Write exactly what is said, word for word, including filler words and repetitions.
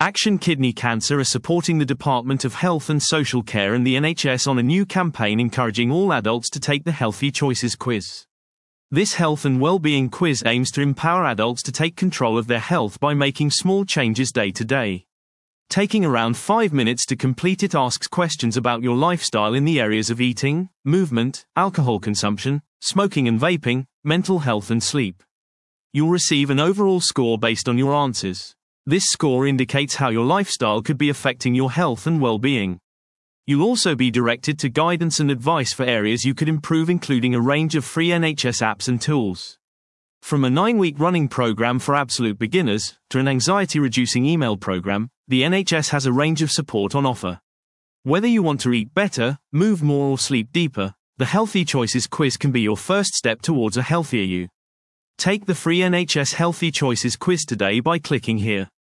Action Kidney Cancer are supporting the Department of Health and Social Care and the N H S on a new campaign encouraging all adults to take the Healthy Choices quiz. This health and well-being quiz aims to empower adults to take control of their health by making small changes day to day. Taking around five minutes to complete it asks questions about your lifestyle in the areas of eating, movement, alcohol consumption, smoking and vaping, mental health and sleep. You'll receive an overall score based on your answers. This score indicates how your lifestyle could be affecting your health and well-being. You'll also be directed to guidance and advice for areas you could improve, including a range of free N H S apps and tools. From a nine-week running program for absolute beginners to an anxiety-reducing email program, the N H S has a range of support on offer. Whether you want to eat better, move more or sleep deeper, the Healthy Choices quiz can be your first step towards a healthier you. Take the free N H S Healthy Choices quiz today by clicking here.